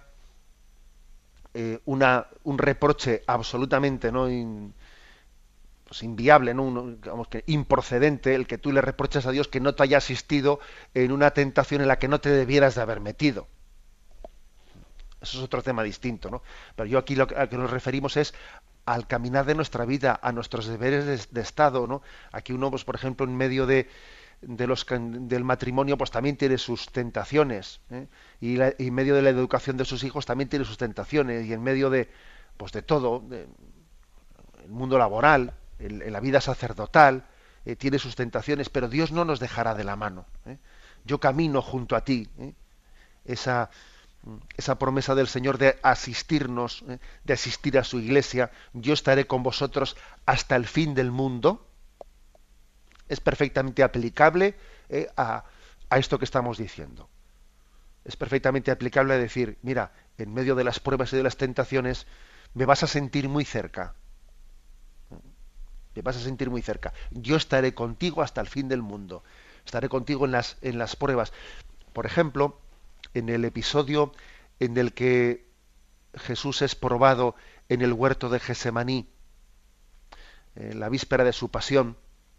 un reproche absolutamente inviable, ¿no? Digamos que improcedente, el que tú le reproches a Dios que no te haya asistido en una tentación en la que no te debieras de haber metido. Eso es otro tema distinto, ¿no? Pero yo aquí a que nos referimos es al caminar de nuestra vida, a nuestros deberes de Estado, ¿no? Aquí uno, pues, por ejemplo, en medio del matrimonio, pues también tiene sus tentaciones, y en medio de la educación de sus hijos también tiene sus tentaciones, y en medio de todo, el mundo laboral, en la vida sacerdotal, tiene sus tentaciones, pero Dios no nos dejará de la mano. Yo camino junto a ti. Esa promesa del Señor de asistirnos, de asistir a su iglesia, yo estaré con vosotros hasta el fin del mundo, es perfectamente aplicable a esto que estamos diciendo. Es perfectamente aplicable a decir, mira, en medio de las pruebas y de las tentaciones, me vas a sentir muy cerca. Me vas a sentir muy cerca. Yo estaré contigo hasta el fin del mundo. Estaré contigo en las pruebas. Por ejemplo, en el episodio en el que Jesús es probado en el huerto de Gesemaní, la víspera de su pasión,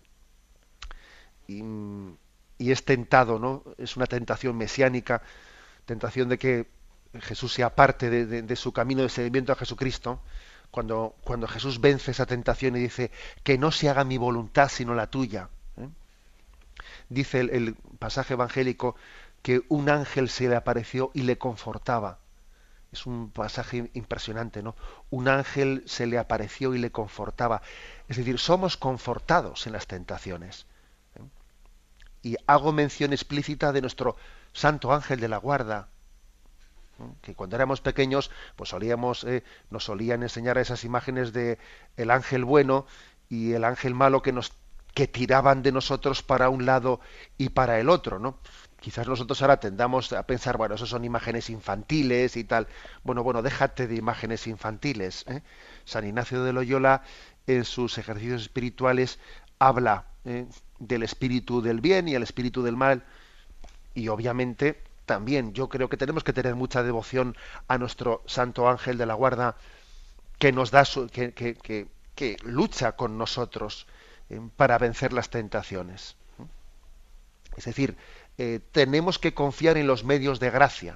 y es tentado, ¿no? Es una tentación mesiánica, tentación de que Jesús se aparte de su camino de seguimiento a Jesucristo, cuando Jesús vence esa tentación y dice que no se haga mi voluntad sino la tuya. Dice el pasaje evangélico que un ángel se le apareció y le confortaba. Es un pasaje impresionante, ¿no? Un ángel se le apareció y le confortaba. Es decir, somos confortados en las tentaciones. Y hago mención explícita de nuestro santo ángel de la guarda, que cuando éramos pequeños pues nos solían enseñar esas imágenes de el ángel bueno y el ángel malo que tiraban de nosotros para un lado y para el otro, ¿no? Quizás nosotros ahora tendamos a pensar, bueno, eso son imágenes infantiles y tal. Bueno, déjate de imágenes infantiles, ¿eh? San Ignacio de Loyola, en sus ejercicios espirituales, habla del espíritu del bien y el espíritu del mal, y obviamente también yo creo que tenemos que tener mucha devoción a nuestro santo ángel de la guarda, que nos da que lucha con nosotros para vencer las tentaciones. Es decir, tenemos que confiar en los medios de gracia.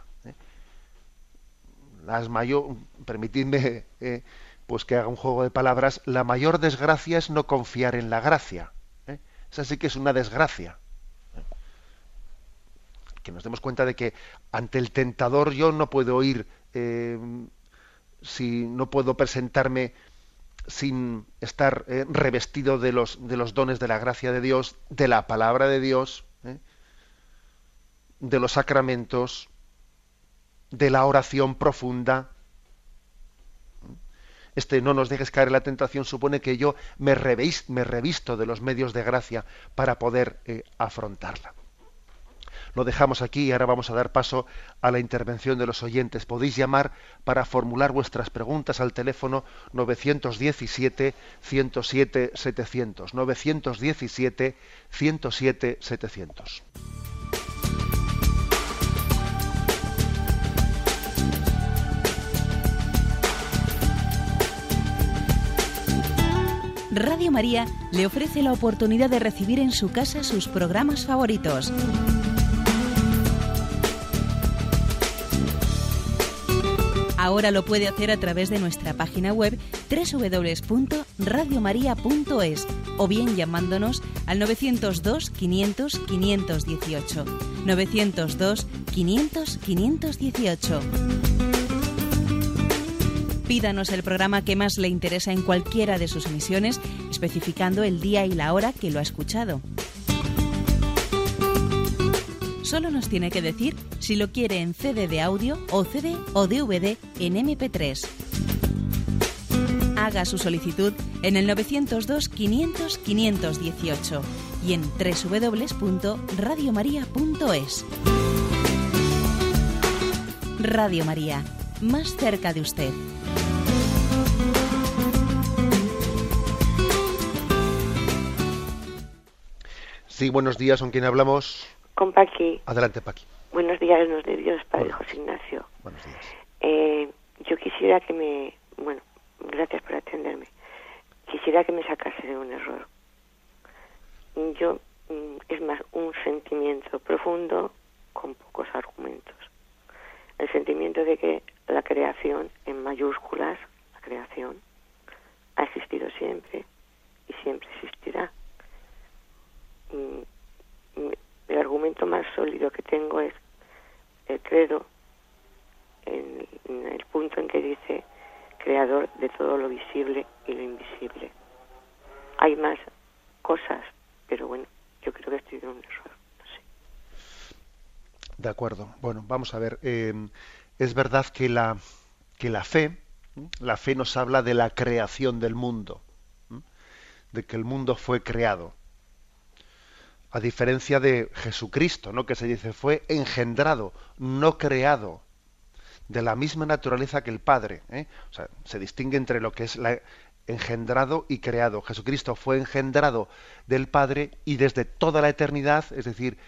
Permitidme pues que haga un juego de palabras. La mayor desgracia es no confiar en la gracia. Esa sí que es una desgracia. Que nos demos cuenta de que ante el tentador yo no puedo ir, si no puedo presentarme sin estar revestido de los dones de la gracia de Dios, de la palabra de Dios, de los sacramentos, de la oración profunda. No nos dejes caer en la tentación supone que yo me revisto de los medios de gracia para poder afrontarla. Lo dejamos aquí y ahora vamos a dar paso a la intervención de los oyentes. Podéis llamar para formular vuestras preguntas al teléfono 917-107-700. 917-107-700. Radio María le ofrece la oportunidad de recibir en su casa sus programas favoritos. Ahora lo puede hacer a través de nuestra página web www.radiomaria.es o bien llamándonos al 902 500 518. 902 500 518. Pídanos el programa que más le interesa en cualquiera de sus emisiones, especificando el día y la hora que lo ha escuchado. Solo nos tiene que decir si lo quiere en CD de audio o CD o DVD en MP3. Haga su solicitud en el 902 500 518 y en www.radiomaria.es. Radio María, más cerca de usted. Sí, buenos días, ¿con quién hablamos? Con Paqui. Adelante, Paqui. Buenos días, nos de Dios, Padre Hola. José Ignacio. Buenos días. Yo quisiera que gracias por atenderme. Quisiera que me sacase de un error. Es más un sentimiento profundo con pocos argumentos. El sentimiento de que la creación, en mayúsculas, la creación, ha existido siempre y siempre existirá. El argumento más sólido que tengo es el credo en el punto en que dice creador de todo lo visible y lo invisible. Hay más cosas, pero bueno, yo creo que estoy en un error, no sé. De acuerdo. Bueno, vamos a ver. Es verdad que la fe nos habla de la creación del mundo, de que el mundo fue creado. A diferencia de Jesucristo, ¿no? Que se dice fue engendrado, no creado, de la misma naturaleza que el Padre. O sea, se distingue entre lo que es engendrado y creado. Jesucristo fue engendrado del Padre y desde toda la eternidad, es decir,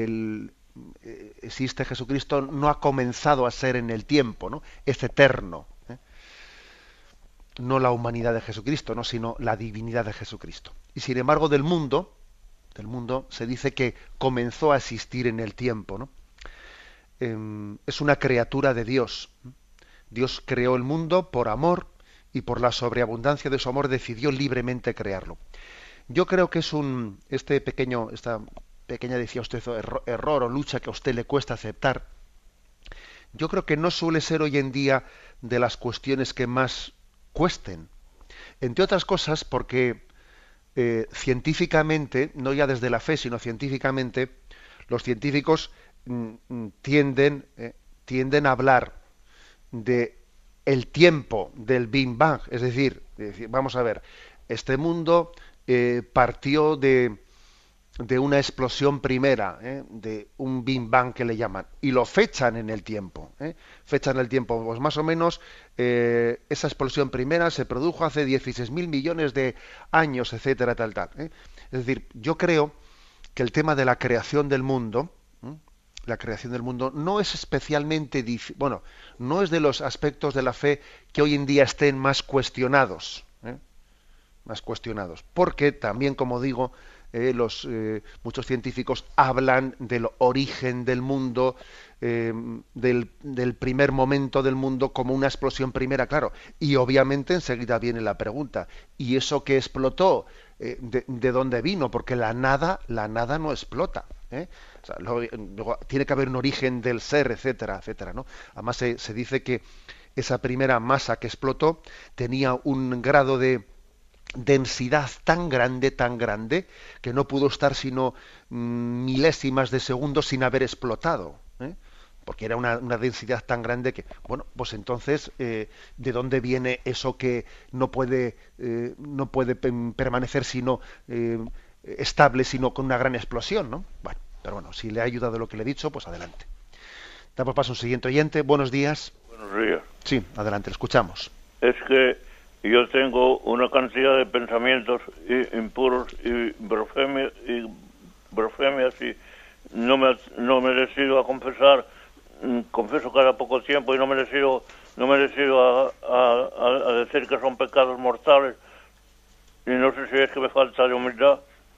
existe Jesucristo, no ha comenzado a ser en el tiempo, ¿no? Es eterno. no la humanidad de Jesucristo, ¿no? Sino la divinidad de Jesucristo. Y sin embargo, del mundo se dice que comenzó a existir en el tiempo, ¿no? Es una criatura de Dios. Dios creó el mundo por amor y por la sobreabundancia de su amor decidió libremente crearlo. Yo creo que es esta pequeña, decía usted, error o lucha que a usted le cuesta aceptar. Yo creo que no suele ser hoy en día de las cuestiones que más cuesten. Entre otras cosas porque científicamente, no ya desde la fe, sino científicamente, los científicos tienden a hablar de el tiempo del Big Bang, es decir, vamos a ver, este mundo partió de una explosión primera, de un Big Bang que le llaman, y lo fechan en el tiempo, fechan el tiempo, pues más o menos esa explosión primera se produjo hace 16.000 millones de años, etcétera, tal. Es decir, yo creo que el tema de la creación del mundo, no es especialmente no es de los aspectos de la fe que hoy en día estén más cuestionados, porque también, como digo, muchos científicos hablan del origen del mundo, del primer momento del mundo como una explosión primera, claro, y obviamente enseguida viene la pregunta, ¿y eso que explotó? ¿De dónde vino? Porque la nada no explota. O sea, luego tiene que haber un origen del ser, etcétera, etcétera, ¿no? Además se dice que esa primera masa que explotó tenía un grado de densidad tan grande, que no pudo estar sino milésimas de segundo sin haber explotado, porque era una densidad tan grande que, bueno, pues entonces, ¿de dónde viene eso que no puede permanecer sino estable, sino con una gran explosión, ¿no? Bueno, pero bueno, si le ha ayudado lo que le he dicho, pues adelante. Damos paso a un siguiente oyente. Buenos días. Buenos días. Sí, adelante, le escuchamos. Es que yo tengo una cantidad de pensamientos impuros y blasfemias y no me decido a confesar. Confieso cada poco tiempo y no me decido a decir que son pecados mortales. Y no sé si es que me falta de humildad.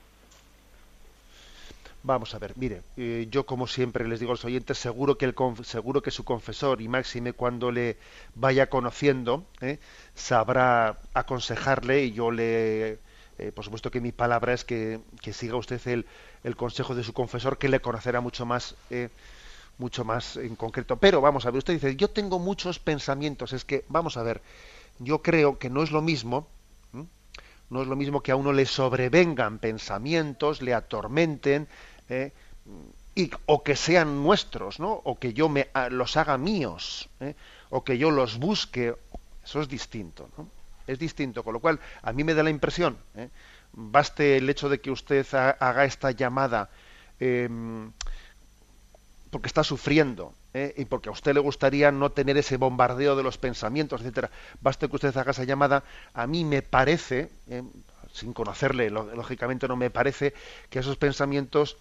Vamos a ver, mire, yo como siempre les digo a los oyentes, seguro que su confesor, y máxime cuando le vaya conociendo, sabrá aconsejarle, y yo por supuesto que mi palabra es que siga usted el consejo de su confesor, que le conocerá mucho más en concreto. Pero vamos a ver, usted dice, yo tengo muchos pensamientos, es que, vamos a ver, yo creo que no es lo mismo que a uno le sobrevengan pensamientos, le atormenten, o que sean nuestros, ¿no? O que yo los haga míos, o que yo los busque. Eso es distinto, ¿no? Es distinto, con lo cual a mí me da la impresión, baste el hecho de que usted haga esta llamada porque está sufriendo, y porque a usted le gustaría no tener ese bombardeo de los pensamientos, etcétera. Baste que usted haga esa llamada. A mí me parece, sin conocerle, lógicamente no me parece que esos pensamientos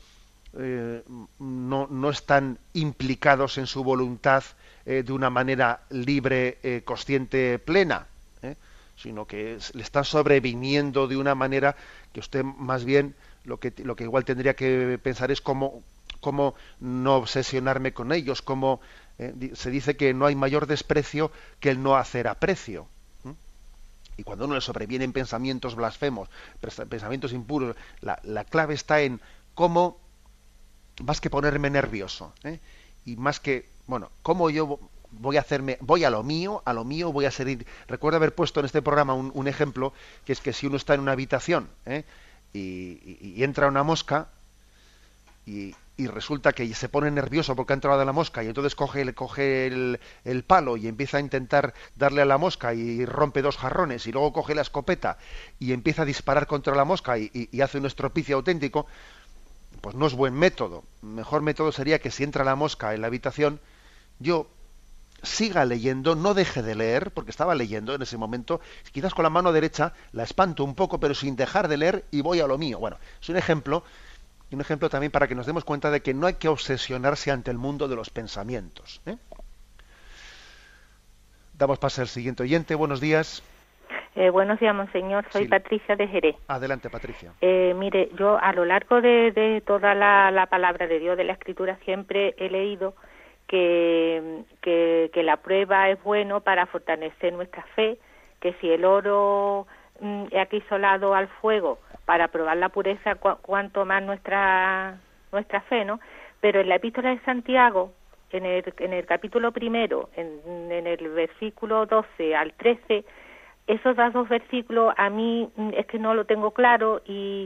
no están implicados en su voluntad de una manera libre, consciente, plena, sino que le están sobreviniendo de una manera que usted más bien lo que igual tendría que pensar es cómo no obsesionarme con ellos, se dice que no hay mayor desprecio que el no hacer aprecio. Y cuando a uno le sobrevienen pensamientos blasfemos, pensamientos impuros, la clave está en cómo, más que ponerme nervioso, y más que, cómo yo voy a lo mío, voy a ser. Recuerdo haber puesto en este programa un ejemplo, que es que si uno está en una habitación, y entra una mosca, y resulta que se pone nervioso porque ha entrado la mosca, y entonces coge el palo y empieza a intentar darle a la mosca y rompe 2 jarrones, y luego coge la escopeta y empieza a disparar contra la mosca y hace un estropicio auténtico, pues no es buen método. Mejor método sería que si entra la mosca en la habitación, yo siga leyendo, no deje de leer, porque estaba leyendo en ese momento, quizás con la mano derecha la espanto un poco, pero sin dejar de leer, y voy a lo mío. Bueno, es un ejemplo también para que nos demos cuenta de que no hay que obsesionarse ante el mundo de los pensamientos. Damos paso al siguiente oyente. Buenos días. Buenos días, monseñor. Soy Patricia de Jerez. Adelante, Patricia. Mire, yo a lo largo de toda la palabra de Dios, de la Escritura, siempre he leído que la prueba es bueno para fortalecer nuestra fe, que si el oro es acrisolado al fuego para probar la pureza, cuanto más nuestra fe, ¿no? Pero en la Epístola de Santiago, en el capítulo 1, en el versículo 12 al 13, esos dos versículos a mí es que no lo tengo claro y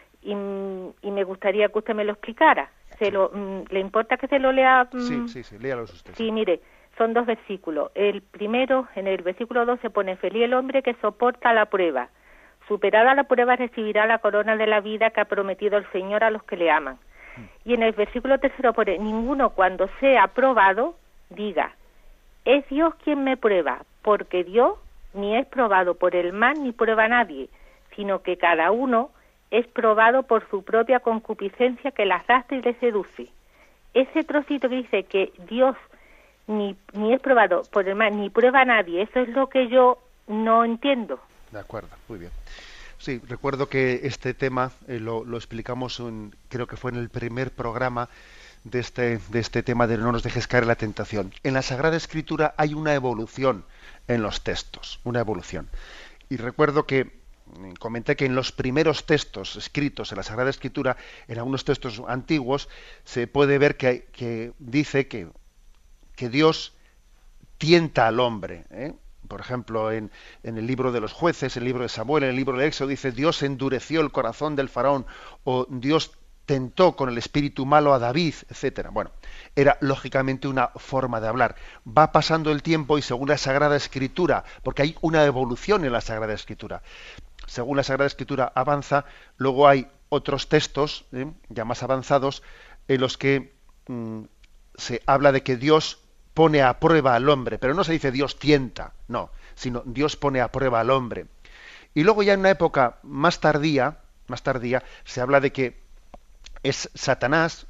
me gustaría que usted me lo explicara. ¿Le importa que se lo lea? Sí, léalos usted. Sí, mire, son 2 versículos. El primero, en el versículo 12, pone: feliz el hombre que soporta la prueba. Superada la prueba recibirá la corona de la vida que ha prometido el Señor a los que le aman. Y en el versículo 3 pone: ninguno cuando sea probado diga, es Dios quien me prueba, porque Dios ni es probado por el mal ni prueba a nadie, sino que cada uno es probado por su propia concupiscencia que la arrastra y le seduce. Ese trocito que dice que Dios ni es probado por el mal ni prueba a nadie, eso es lo que yo no entiendo. De acuerdo, muy bien. Sí, recuerdo que este tema lo explicamos, creo que fue en el primer programa de este tema de no nos dejes caer en la tentación. En la Sagrada Escritura hay una evolución en los textos, una evolución. Y recuerdo que comenté que en los primeros textos escritos en la Sagrada Escritura, en algunos textos antiguos, se puede ver que dice que Dios tienta al hombre, ¿eh? Por ejemplo, en el libro de los jueces, en el libro de Samuel, en el libro de Éxodo, dice: Dios endureció el corazón del faraón, o Dios tentó con el espíritu malo a David, etcétera. Bueno, era lógicamente una forma de hablar. Va pasando el tiempo y según la Sagrada Escritura, porque hay una evolución en la Sagrada Escritura, según la Sagrada Escritura avanza, luego hay otros textos ya más avanzados en los que se habla de que Dios pone a prueba al hombre, pero no se dice Dios tienta, no, sino Dios pone a prueba al hombre. Y luego ya en una época más tardía, se habla de que es Satanás,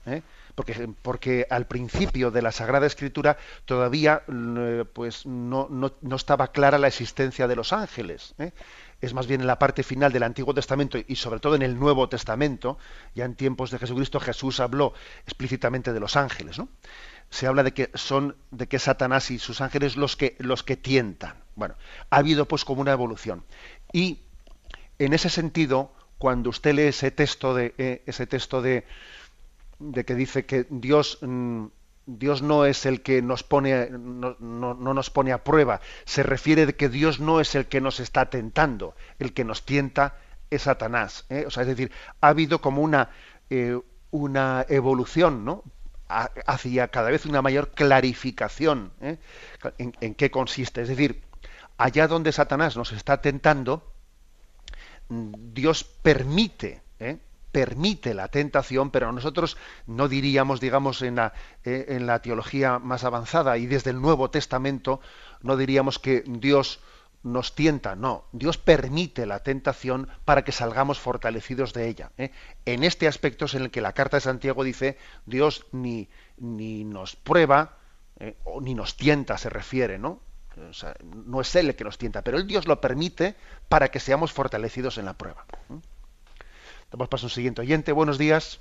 porque al principio de la Sagrada Escritura todavía pues no estaba clara la existencia de los ángeles. Es más bien en la parte final del Antiguo Testamento y sobre todo en el Nuevo Testamento, ya en tiempos de Jesucristo, Jesús habló explícitamente de los ángeles, ¿no? Se habla de que Satanás y sus ángeles los que tientan. Bueno, ha habido pues como una evolución. Y en ese sentido, cuando usted lee ese texto de que dice que Dios no es el que nos pone, no nos pone a prueba, se refiere de que Dios no es el que nos está tentando, el que nos tienta es Satanás, ¿eh? O sea, es decir, ha habido como una evolución, ¿no?, hacia cada vez una mayor clarificación, en qué consiste. Es decir, allá donde Satanás nos está tentando, Dios permite la tentación, pero nosotros no diríamos, digamos, en la teología más avanzada y desde el Nuevo Testamento, no diríamos que Dios nos tienta, no, Dios permite la tentación para que salgamos fortalecidos de ella. En este aspecto es en el que la Carta de Santiago dice: Dios ni nos prueba, o ni nos tienta, se refiere, ¿no? O sea, no es Él el que nos tienta, pero Dios lo permite para que seamos fortalecidos en la prueba. Damos paso a un siguiente oyente. Buenos días.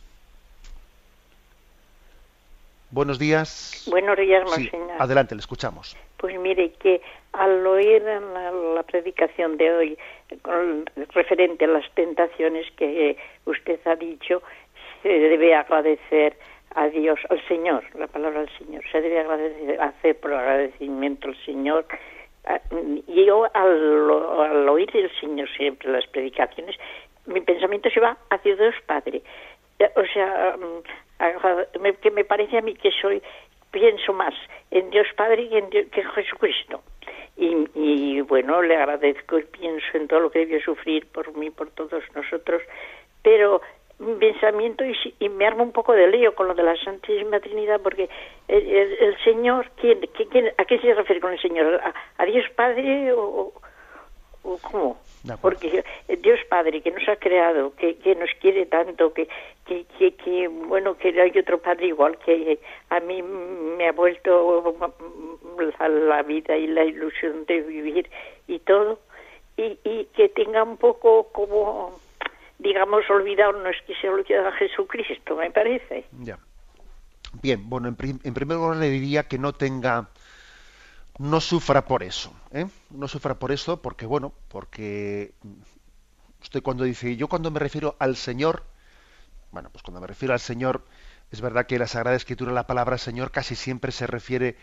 Buenos días. Buenos días, monseñor. Sí, adelante, le escuchamos. Pues mire, que al oír la predicación de hoy referente a las tentaciones que usted ha dicho, se debe agradecer a Dios, al Señor, la palabra al Señor. Se debe hacer por agradecimiento al Señor. Y yo al oír el Señor siempre las predicaciones, mi pensamiento se va hacia Dios Padre. O sea, que me parece a mí que pienso más en Dios Padre que en Jesucristo. Y bueno, le agradezco y pienso en todo lo que debió sufrir por mí, por todos nosotros, pero mi pensamiento y me arma un poco de lío con lo de la Santísima Trinidad, porque el Señor, ¿a qué se refiere con el Señor? ¿A Dios Padre o cómo? Porque Dios Padre, que nos ha creado, que nos quiere tanto, que bueno, que hay otro Padre igual, que a mí me ha vuelto la vida y la ilusión de vivir y todo, y que tenga un poco como, digamos, olvidado, no es que se olvide a Jesucristo, me parece. Ya. Bien, bueno, en primer lugar le diría que no sufra por eso, ¿eh? No sufra por eso porque, bueno, porque usted cuando dice, yo cuando me refiero al Señor, bueno, pues cuando me refiero al Señor, es verdad que en la Sagrada Escritura la palabra Señor casi siempre se refiere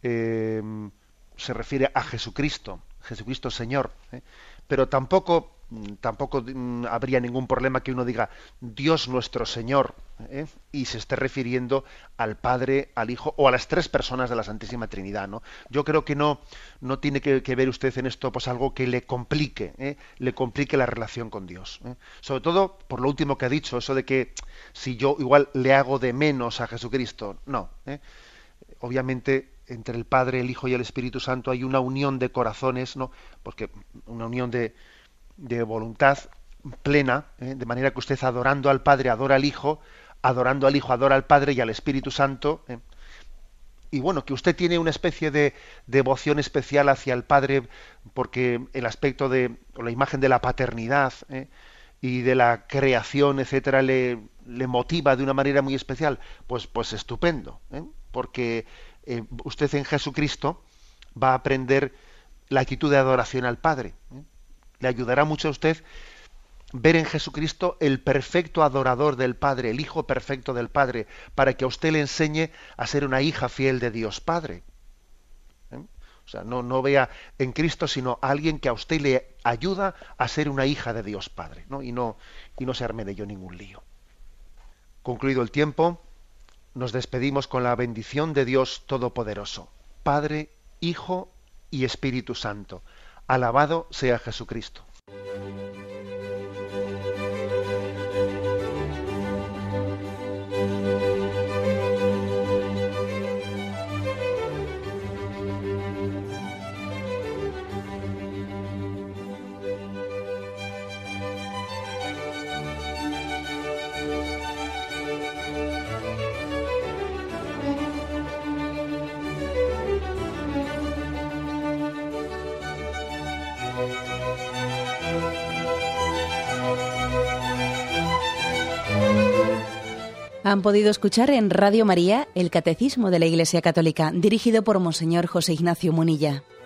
a Jesucristo, Jesucristo Señor, ¿eh? Pero tampoco habría ningún problema que uno diga Dios nuestro Señor, ¿eh? Y se esté refiriendo al Padre, al Hijo o a las tres personas de la Santísima Trinidad, ¿no? Yo creo que no tiene que ver usted en esto pues algo que le complique la relación con Dios, ¿eh? Sobre todo por lo último que ha dicho, eso de que si yo igual le hago de menos a Jesucristo, no, ¿eh? Obviamente entre el Padre, el Hijo y el Espíritu Santo hay una unión de corazones, ¿no? Porque una unión de voluntad plena, ¿eh? De manera que usted adorando al Padre adora al Hijo, adorando al Hijo adora al Padre y al Espíritu Santo, ¿eh? Y bueno, que usted tiene una especie de devoción especial hacia el Padre porque el aspecto o la imagen de la paternidad, ¿eh? Y de la creación, etcétera, le motiva de una manera muy especial, pues estupendo, ¿eh? Porque usted en Jesucristo va a aprender la actitud de adoración al Padre, ¿eh? Le ayudará mucho a usted ver en Jesucristo el perfecto adorador del Padre, el Hijo perfecto del Padre, para que a usted le enseñe a ser una hija fiel de Dios Padre, ¿eh? O sea, no vea en Cristo sino a alguien que a usted le ayuda a ser una hija de Dios Padre, ¿no? Y no se arme de ello ningún lío. Concluido el tiempo, nos despedimos con la bendición de Dios Todopoderoso, Padre, Hijo y Espíritu Santo. Alabado sea Jesucristo. Han podido escuchar en Radio María el Catecismo de la Iglesia Católica, dirigido por Monseñor José Ignacio Munilla.